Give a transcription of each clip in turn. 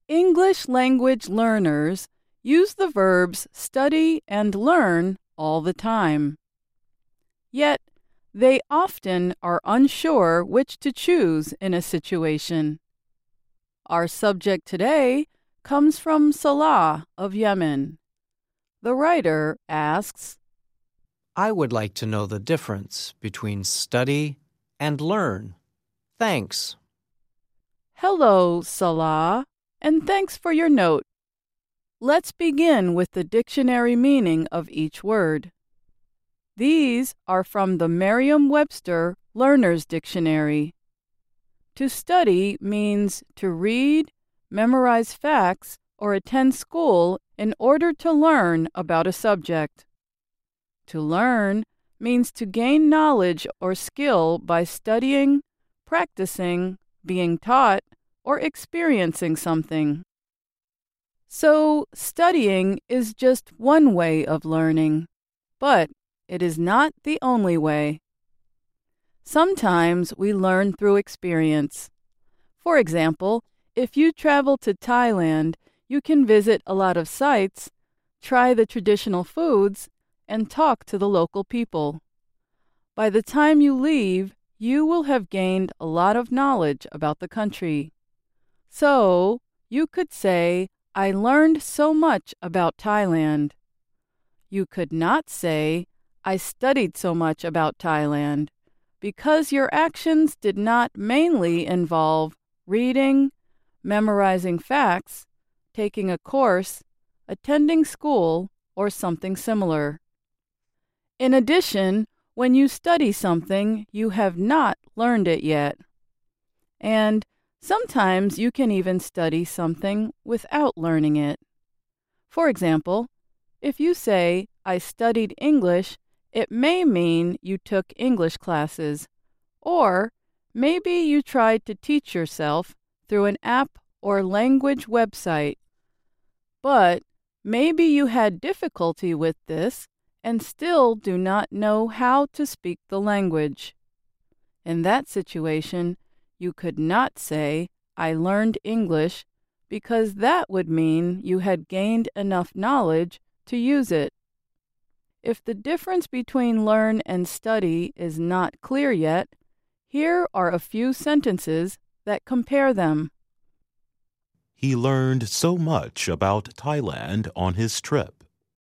English language learners use the verbs study and learn all the time. Yet, they often are unsure which to choose in a situation. Our subject today comes from Salah of Yemen. The writer asks, I would like to know the difference between study and learn. Thanks. Hello, Salah, and thanks for your note. Let's begin with the dictionary meaning of each word. These are from the Merriam-Webster Learner's Dictionary. To study means to read, memorize facts, or attend school in order to learn about a subject. To learn means to gain knowledge or skill by studying, practicing, being taught, or experiencing something. So, studying is just one way of learning, but it is not the only way. Sometimes we learn through experience. For example, if you travel to Thailand, you can visit a lot of sites, try the traditional foods, and talk to the local people. By the time you leave, you will have gained a lot of knowledge about the country. So, you could say, I learned so much about Thailand. You could not say, I studied so much about Thailand, because your actions did not mainly involve reading, memorizing facts, taking a course, attending school, or something similar. In addition, when you study something, you have not learned it yet. And sometimes you can even study something without learning it. For example, if you say, I studied English, it may mean you took English classes, or maybe you tried to teach yourself through an app or language website. But maybe you had difficulty with this and still do not know how to speak the language. In that situation, you could not say, I learned English, because that would mean you had gained enough knowledge to use it. If the difference between learn and study is not clear yet, here are a few sentences that compare them. He learned so much about Thailand on his trip.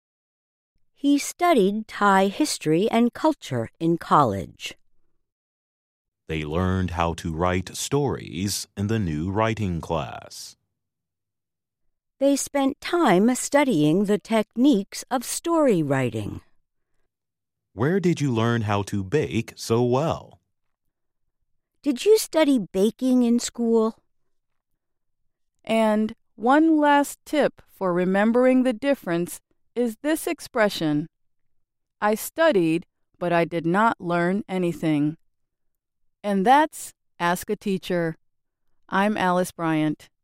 He studied Thai history and culture in college. They learned how to write stories in the new writing class. They spent time studying the techniques of story writing. Where did you learn how to bake so well? Did you study baking in school? And one last tip for remembering the difference is this expression, I studied, but I did not learn anything. And that's Ask a Teacher. I'm Alice Bryant.